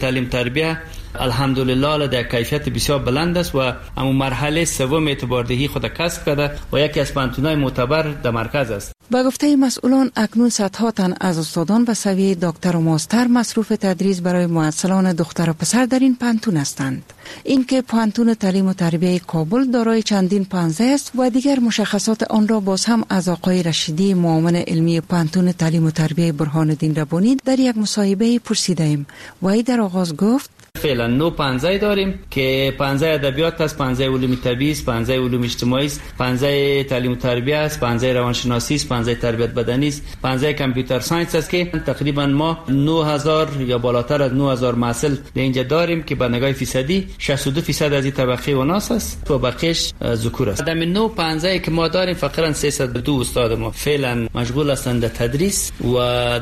تعلیم تربیه الحمدلله در کیفیت بسیار بلند است و اما مرحله سوم اعتباردهی خود کسب کرده و یکی از پانتون‌های معتبر در مرکز است. با گفته مسئولان اکنون صدها تن از استادان به سویه دکتر و ماستر مصروف تدریس برای معلمان دختر و پسر در این پانتون هستند. این که پانتون تعلیم و تربیه کابل دارای چندین پانزه است و دیگر مشخصات آن را باز هم از آقای رشیدی معاون علمی پانتون تعلیم و تربیه برهان الدین ربانی در یک مصاحبه پرسیدیم و ای در آغاز گفت فعلا 9 پانزه داریم که 15 ادبیات است، 15 علوم طبیعی است، 15 علوم اجتماعی است، 15 تعلیم و تربیت است، 15 روانشناسی است، 15 تربیت بدنی است، 15 کامپیوتر ساینس است که تقریبا ما 9000 یا بالاتر از 9000 محصل در اینجا داریم که به نگاه فیصدی 62% از این طبقه اوناس است و بقیش ذکور است. در 9 15 که ما داریم فقط 302 استاد ما فعلا مشغول هستند در تدریس و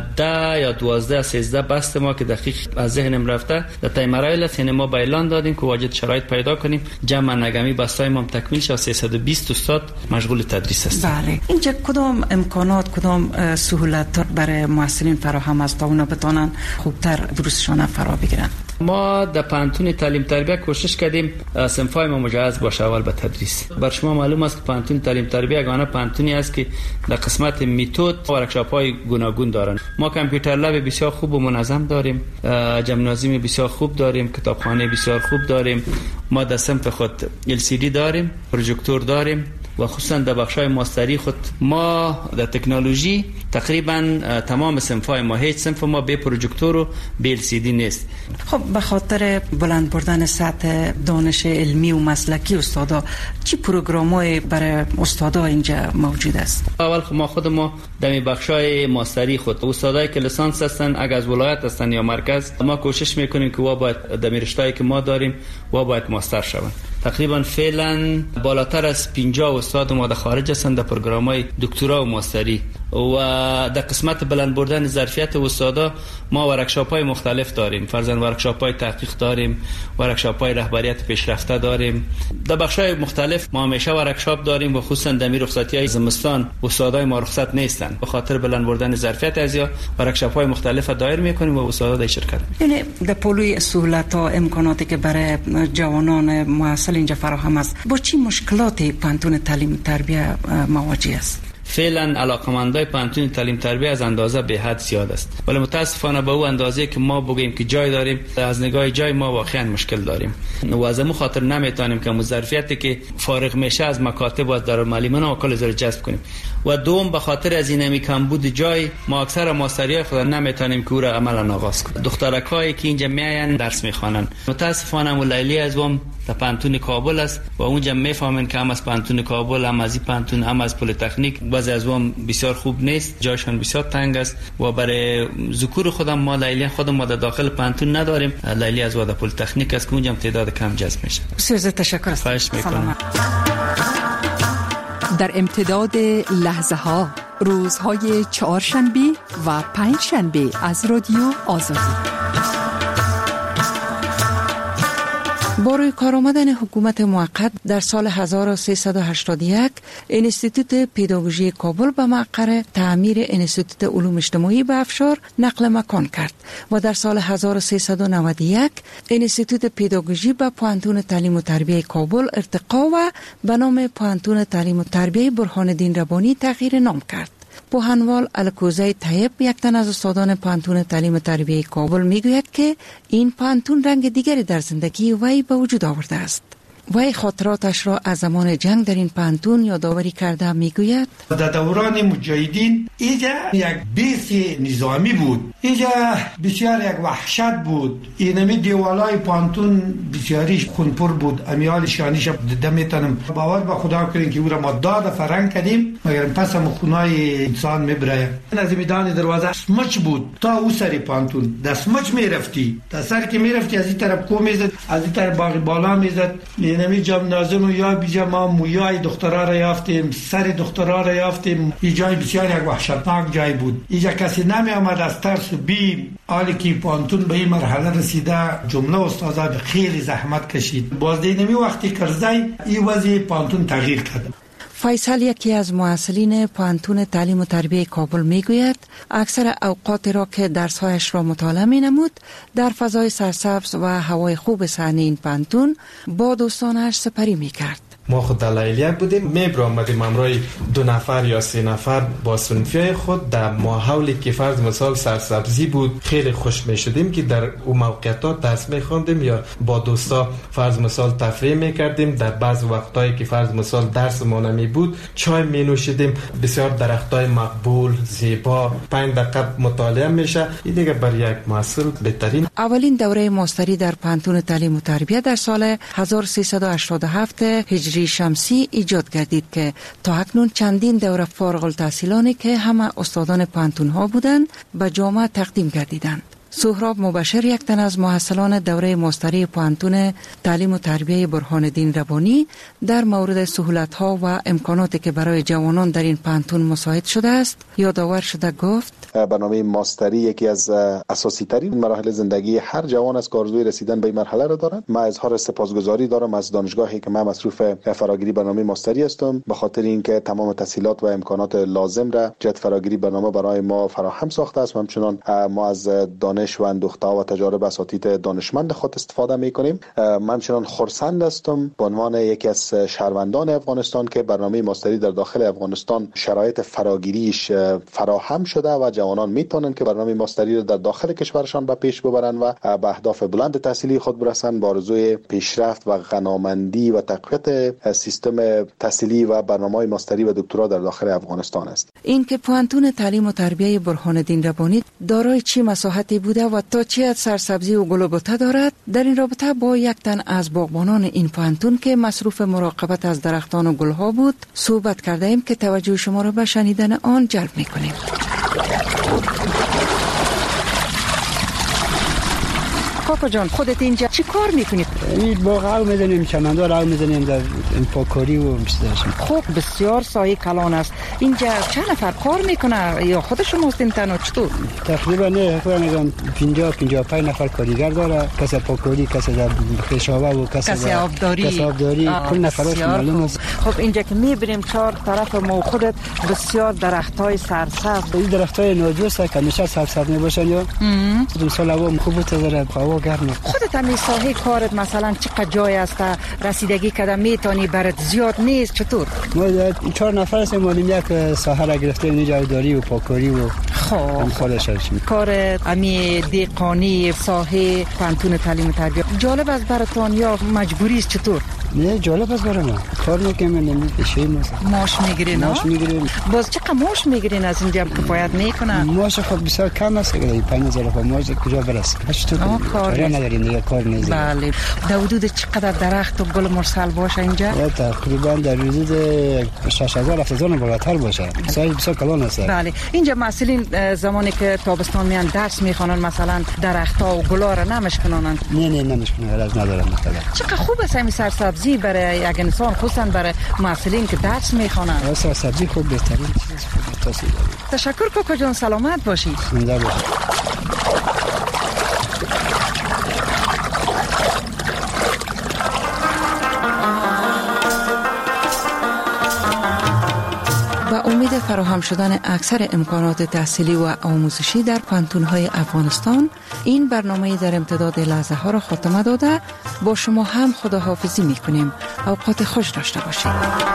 10 یا 12 13 بست ما که دقیق از ذهنم رفته در یعنی ما با اعلان دادیم که واجد شرایط پیدا کنیم جمع نگمی بستای ما تکمیل شد 320 استاد مشغول تدریس است. بله اینجا کدام امکانات کدام سهولت برای محصلین فراهم است تا اونا بتونن خوبتر دروسشون فرا بگیرن؟ ما در پانتون تعلیم تربیه کوشش کردیم صنفای ما مجهز باشه اول به تدریس. بر شما معلوم است که پانتون تعلیم تربیه یگانه پانتونی است که در قسمت میتود ورکشاپ‌های گوناگون دارند. ما کامپیوتر لب بسیار خوب و منظم داریم، جمنازیوم بسیار خوب داریم، کتابخانه بسیار خوب داریم، ما در صنف خود LCD داریم، پروژکتور داریم و خصوصا در بخشای ماستری خود ما در تکنولوژی تقریبا تمام صنفای ما هیچ صنف ما به پروژکتور و به LCD نیست. خب به خاطر بلند بردن سطح دانش علمی و مسلکی استادا چی پروگرام‌های برای استادا اینجا موجود است؟ اول ما خود ما در بخشای ماستری خود استادایی که لیسانس هستن اگر از ولایت هستن یا مرکز ما کوشش میکنیم که باید در رشته‌ای که ما داریم باید ماستر شوند. تقریبا فعلا بالاتر از 50 استاد ما در خارج هستند در پروگرام‌های دکترا و ماستری و در قسمت بلند بردن ظرفیت استادا ما ورکشاپ‌های مختلف داریم. فرضاً ورکشاپ‌های تحقیق داریم، ورکشاپ‌های رهبریت پیشرفته داریم. در بخش‌های مختلف ما همیشه ورکشاپ داریم و خصوصاً در رخصتی‌های زمستان استادای ما رخصت نیستن. به خاطر بلند بردن ظرفیت ازیا ورکشاپ‌های مختلف دایر می‌کنیم و استادا در شرکت می‌کنن. یعنی در پلوی سهولت‌ها امکاناتی که برای جوانان محصل اینجا فراهم است با چی مشکلاتی پانتون تعلیم تربیه مواجه است؟ فعلا علاقمندای پانتون تعلیم تربیه از اندازه به حد زیاد است، ولی متاسفانه به او اندازه که ما بگیم که جای داریم از نگاه جای ما واقعا مشکل داریم و از همون خاطر نمیتونیم که ظرفیتی که فارغ میشه از مکاتب و دارالمعلمین و کل زر جذب کنیم و دوم به خاطر از این کمبود جای ما اکثر ماستری خود نمیتونیم که او را عملا آغاز کنیم. دخترکایی که اینجا میاین درس میخوانن متاسفانه ولیلی از وام در پانتون کابل است و اونجا میفهمن که هم از پانتون کابل هم از این پانتون هم از پلی تکنیک بعضی از وام بسیار خوب نیست، جایشان بسیار تنگ است و برای ذکور خودم ما لیلی خودم ما در داخل پانتون نداریم. لیلی از واد پلی تکنیک است که اونجا تعداد کم جذب میشه. بسیار تشکر. خواهش میکنم. در امتداد لحظه ها روزهای چهارشنبه و پنجشنبه از رادیو آزادی با روی کار آمدن حکومت موقت در سال 1381 انستیتوت پداگوژی کابل به مقر تعمیر انستیتوت علوم اجتماعی به افشار نقل مکان کرد و در سال 1391 انستیتوت پداگوژی به پانتون تعلیم و تربیه کابل ارتقا و به نام پانتون تعلیم و تربیه برهان الدین ربانی تغییر نام کرد. پوهنوال الکوزه طیب یک تن از استادان پانتون تعلیم و تربیه کابل میگوید که این پانتون رنگ دیگری در زندگی وی به وجود آورده است. وی خاطراتش را از زمان جنگ در این پانتون یادآوری کرده میگوید در دوران مجاهدین اینجا یک بیس نظامی بود، اینجا بسیار یک وحشت بود، اینمی دیوالای پانتون بسیاریش خونپر بود، امیال شانیش دمیتنم باور به خدا کنین که او را ما داد فرنگ کردیم مگر پس هم خونای انسان میبره. از میدان دروازه سمچ بود تا او سر پانتون در سمچ میرفتی، در سر که میرفتی از این طرف کو میزد از این طرف باقی بالا میزد. اینمی جمنازم یا بیجا ما مویای دخترها را یافتیم، سر دخترها را یافتیم. این جای بسیار یک وحشتناک جای بود، اینجا کسی نمی آمد از ترس و بیم. حالی که پانتون به این مرحله رسیده جمله استادا خیلی زحمت کشید. باز اینمی وقتی کرزای این وضع پانتون تغییر کرد. فیصل یکی از مسئولین پانتون تعلیم و تربیه کابل میگوید اکثر اوقات را که درسهایش را مطالعه می نمود در فضای سرسبز و هوای خوب صحنه این پانتون با دوستانش سپری می کرد. ما خود در لیلیک بودیم، میبرامدیم همراه 2 نفر یا 3 نفر با صنفیای خود در ماحولی که فرض مثال سرسبزی بود. خیلی خوش میشدیم که در اون موقعیتات درس میخوندیم یا با دوستا فرض مثال تفریح میکردیم. در بعض وقتایی که فرض مثال درس ما نمی بود چای می نوشیدیم. بسیار درختای مقبول زیبا 5 دقیقه مطالعه میشه. این دیگه برای یک محصول بهترین. اولین دوره ماستری در پانتون تعلیم و تربیت در سال 1387 هجری شمسی ایجاد گردید که تا اکنون چندین دوره فارغ التحصیلانی که همه استادان پانتون ها بودند به جامعه تقدیم گردیدند. سهراب مبشر یک تن از محصلان دوره ماستری پانتون تعلیم و تربیه برهان الدین ربانی در مورد سهولت ها و امکاناتی که برای جوانان در این پانتون مساعد شده است یادآور شده گفت برنامه ماستری یکی از اساسی ترین مراحل زندگی هر جوان است که آرزوی رسیدن به این مرحله را دارد. من اظهار سپاسگزاری دارم از دانشگاهی که من مصروف فراگیری برنامه ماستری هستم به خاطر اینکه تمام تسهیلات و امکانات لازم را جهت فراگیری برنامه برای ما فراهم ساخته است. همچنان ما از دانش و اندوخته‌ها و تجارب اساتید دانشمند خود استفاده می‌کنیم. من همچنان خرسند هستم به عنوان یکی از شهروندان افغانستان که برنامه ماستری در داخل افغانستان شرایط فراگیریش فراهم شده و جوانان میتونن که برنامه ماستری رو در داخل کشورشان به پیش ببرن و به اهداف بلند تحصیلی خود برسن با آرزوی پیشرفت و غنامندی و تقویت سیستم تحصیلی و برنامه‌های ماستری و دکترا در داخل افغانستان است. این که پانتون تعلیم و تربیه برهان الدین ربانی دارای چه مساحتی بوده و تا چه حد سرسبزی و گل و بوته دارد، در این رابطه با یک تن از باغبانان این پانتون که مصروف مراقبت از درختان و گلها بود صحبت کرده ایم که توجه شما را به شنیدن آن جلب می‌کنیم. کاکا جان خودت اینجا چی کار میکنی؟ این باغ رو میزنیم، چمندار رو میزنیم، در این پاکاری و میشداشیم. خب بسیار سایه کلان است. اینجا چند نفر کار میکنه یا خود شماست این تنها چطور؟ تقریبا نه، خود میگم 50-55 نفر کاریگر داره، کس پاکاری، کس در خشابه و کس آبداری کل نفراش معلوم است. خب اینجا که میبریم چهار طرف ما خودت بسیار درختای سرسبز، این درختای ناجوسه که همیشه سرسبز میباشن یا دو سال هوا خوب تزره هوا گرمه. خودت هم ساحه کارت مثلا چقدر جای است رسیدگی کده میتونی برات زیاد نیست چطور؟ ما 4 نفر هستیم، ما یک ساحه را گرفتیم نجاداری و پاکاری و خب خودش هستیم. کار امی دیقانی ساحه پانتون تعلیم و تربیت جالب است براتون یا مجبوری است چطور؟ نه جالب است برای ما. کار میکنیم نمیشه ماش میگیرین؟ ماش میگیریم. باز چقدر ماش میگیرین از اینجا کفایت میکنه؟ ماش خب بسیار کم است، 5000 ماش کجا برسه؟ کاری نداریم دیگه، کار نیست. بله. در حدود چقدر درخت و گل مرسل باشه اینجا؟ تقریبا در حدود 6000-7000 بالاتر باشه. سایز بسیار کلان است. بله. اینجا مسئولین زمانی که تابستان میان درس میخوانن مثلا درخت‌ها و گلا را نمیشکنن؟ نه نمیشکنن، از ندارن مثلا. چقدر خوب است این سرسبزی برای یک انسان، خصوصا برای مسئولین که درس میخوانن. سرسبزی خوب بهترین چیز توصیه. تشکر کاکا جان، سلامت باشی. زنده باشی. با امید فراهم شدن اکثر امکانات تحصیلی و آموزشی در پانتون‌های افغانستان، این برنامه در امتداد لحظه ها را خاتمه داده با شما هم خداحافظی می‌کنیم. اوقات خوش داشته باشید.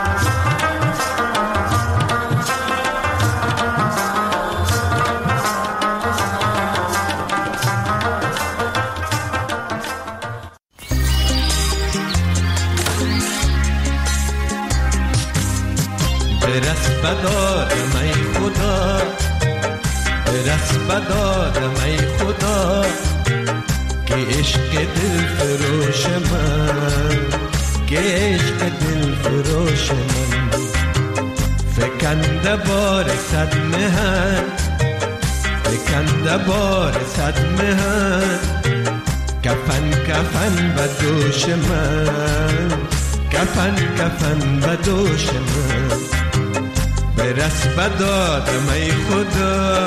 بدادم ای خدا، برس بدادم ای خدا که عشق دل فروش من، که عشق دل فروش من فکنده بار صد مهن، فکنده بار صد مهن، کفن کفن به دوش من، کفن کفن به دوش من، برس بدادم ای خدا.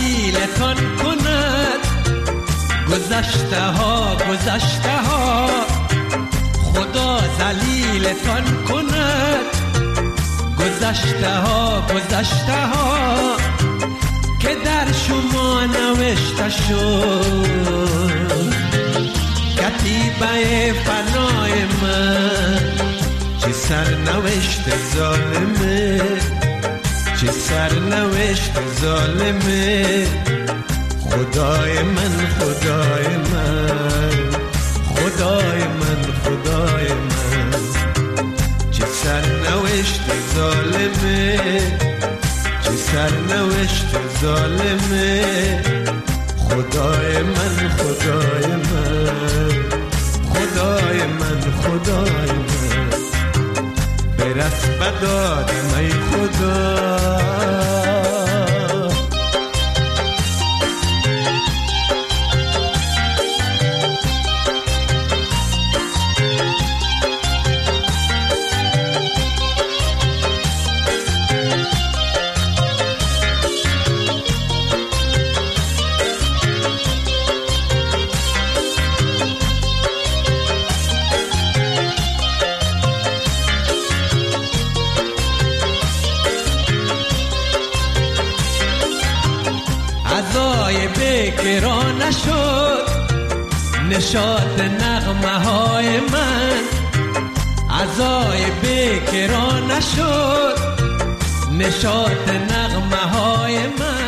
ذلیلتان کند گذشته ها خدا ذلیلتان کند گذشته ها که در شما نوشته شد کتیبه فنای من چه سرنوشت ظالمه چه سرنوشت ظالمه خدای من خدای من خدای من خدای من چه سرنوشت ظالمه چه سرنوشت ظالمه خدای من خدای من خدای من خدای من برس بدادم ای خدا عزای بکرا نشد نشاط نغمه های من عزای بکرا نشد نشاط نغمه های من